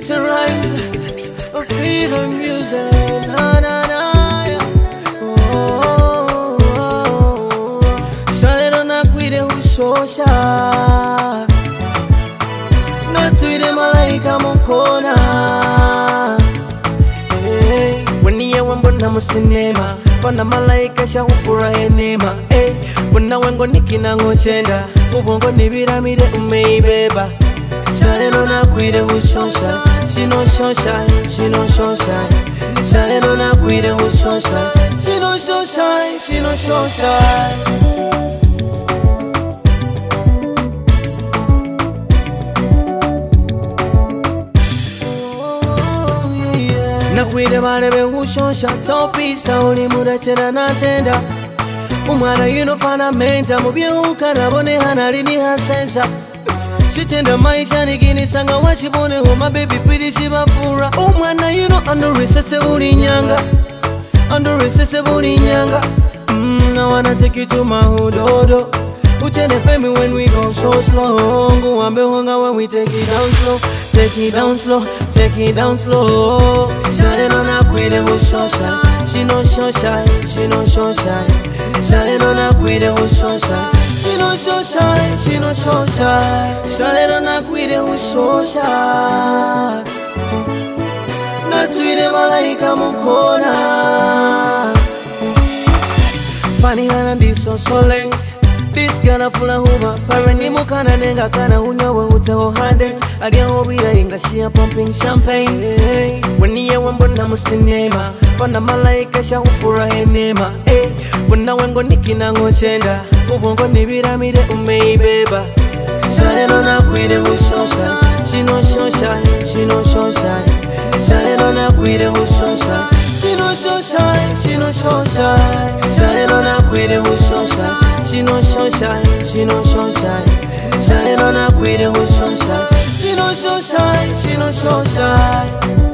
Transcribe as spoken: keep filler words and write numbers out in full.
beats and rhymes, for fever music. Na na na, yeah. Oh, oh, oh. Shale dona kwide ushosha, na tuide malaika mokona. Hey, waniye wambona musinema, fana malaika shahufura enema. Hey, wana wengo nikina ngochenda, ubongo nibiramire umeibeba. Shale dona kwide ushosha, she no shine, she no shine. Shale dona kwide ushosha, she no shine, she no shine. Nakwide barebe ushosha, topisa uli murachera natenda. Umwana yuno fana menta, mubyuka nabone hanalimi hasensa. Shitenda maisha nikini sanga washibone homa baby pretty shibafura. Umwana yuno andoresese uli nyanga, andoresese uli nyanga. Mmm, I wanna take you to my hododo. Uchene femi when we go so slow. Nguambe honga when we take it down slow. Take it down slow, take it down slow. Shale dona kwide ushosha, she no shine, she no shine. Shale dona kwide ushosha, she no shine, she no shine. Shale dona kwide ushosha, na tuide malaika mokona. Funny hana diso solent, this gana fula huba. Parani mukana nenga kana unyawe uteo hande. Adia hobira inga shia pumping champagne. Hey, waniye wambona musinema, fana malaika shahufura enema. Hey, wana wengo nikina ngochenda, ubongo nibiramire umeibeba. Shale dona kwide ushosha, she no shine, she no shine. Shale dona kwide ushosha, she no shine, she no shine. Shale dona kwide ushosha, she no shine, she no shine. Shale dona kwide ushosha, she no shine, she no shine.